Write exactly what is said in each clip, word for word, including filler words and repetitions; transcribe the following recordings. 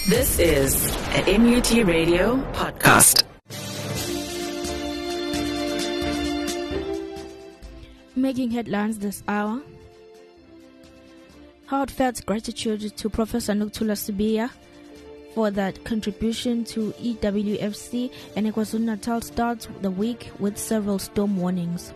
This is an M U T Radio podcast. Making headlines this hour. Heartfelt gratitude to Professor Nokuthula Sibiya for that contribution to E W F C, and KwaZulu-Natal starts the week with several storm warnings.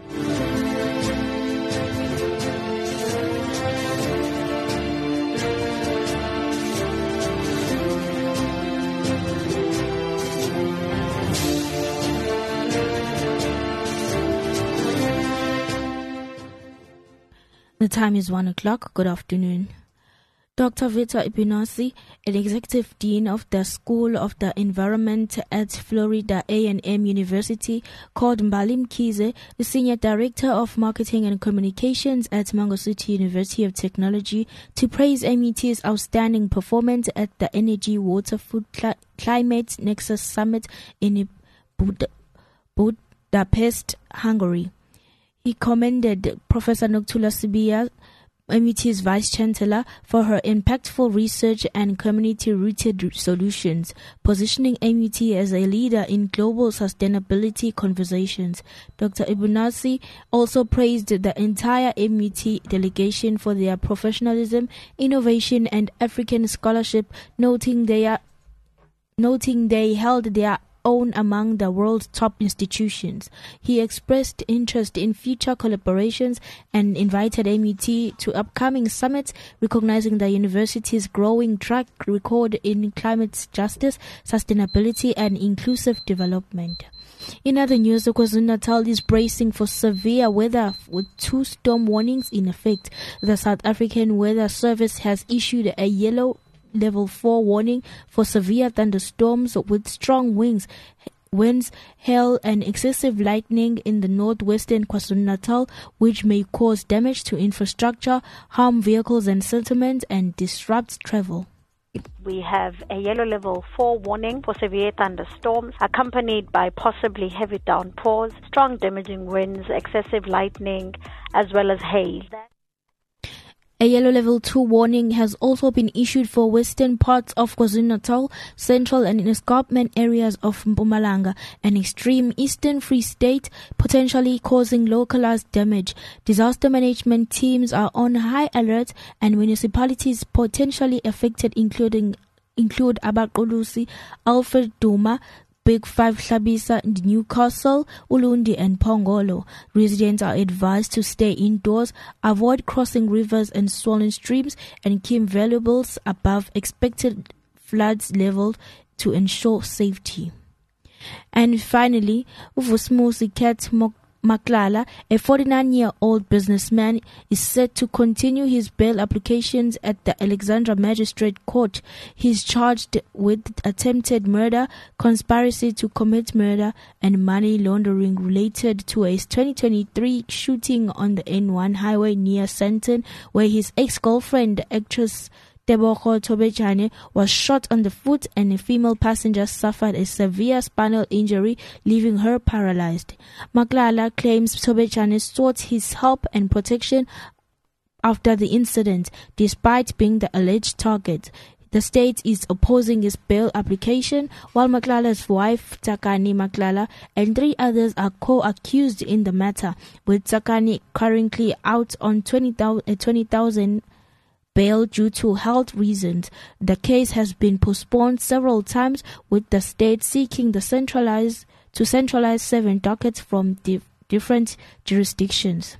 The time is one o'clock. Good afternoon. Doctor Victor Ipinosi, an executive dean of the School of the Environment at Florida A and M University, called Mbali Mkhize, the senior director of marketing and communications at Mangosuthu University of Technology, to praise M U T's outstanding performance at the Energy, Water, Food, Cli- Climate Nexus Summit in Bud- Budapest, Hungary. He commended Professor Nokuthula Sibiya, M U T's Vice-Chancellor, for her impactful research and community-rooted solutions, positioning M U T as a leader in global sustainability conversations. Doctor Ipinosi also praised the entire M U T delegation for their professionalism, innovation, and African scholarship, noting they, are, noting they held their own among the world's top institutions. He expressed interest in future collaborations and invited M U T to upcoming summits, recognizing the university's growing track record in climate justice, sustainability, and inclusive development. In other news, KwaZulu-Natal is bracing for severe weather with two storm warnings in effect. The South African Weather Service has issued a yellow Level four warning for severe thunderstorms with strong winds, winds, hail, and excessive lightning in the northwestern KwaZulu-Natal, which may cause damage to infrastructure, harm vehicles and settlements, and disrupt travel. We have a yellow level four warning for severe thunderstorms, accompanied by possibly heavy downpours, strong damaging winds, excessive lightning, as well as hail. A yellow level two warning has also been issued for western parts of KwaZulu-Natal, central and escarpment areas of Mpumalanga, and extreme eastern Free State, potentially causing localized damage. Disaster management teams are on high alert, and municipalities potentially affected including include Abaqulusi, Alfred Duma, Big Five Hlabisa, Newcastle, Ulundi, and Pongolo. Residents are advised to stay indoors, avoid crossing rivers and swollen streams, and keep valuables above expected floods level to ensure safety. And finally, Uvusmusi Kat Maklala, a forty-nine-year-old businessman, is set to continue his bail applications at the Alexandra Magistrate Court. He is charged with attempted murder, conspiracy to commit murder, and money laundering related to a twenty twenty-three shooting on the N one highway near Sandton, where his ex-girlfriend, actress Tebogo Tobechane, was shot on the foot, and a female passenger suffered a severe spinal injury, leaving her paralyzed. Maklala claims Tobechane sought his help and protection after the incident, despite being the alleged target. The state is opposing his bail application, while Maklala's wife, Tsakani Maklala, and three others are co-accused in the matter, with Tsakani currently out on twenty thousand bail due to health reasons. The case has been postponed several times, with the state seeking the centralize to centralize seven dockets from di- different jurisdictions.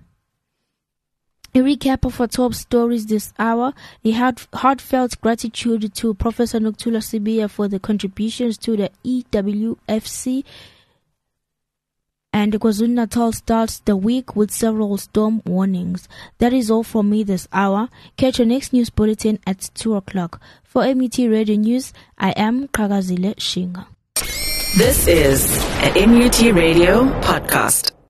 A recap of our top stories this hour. A heart, heartfelt gratitude to Professor Nokuthula Sibiya for the contributions to the E W F C. And KwaZulu-Natal starts the week with several storm warnings. That is all from me this hour. Catch your next news bulletin at two o'clock. For M U T Radio News, I am Kagazile Shinga. This is an M U T Radio podcast.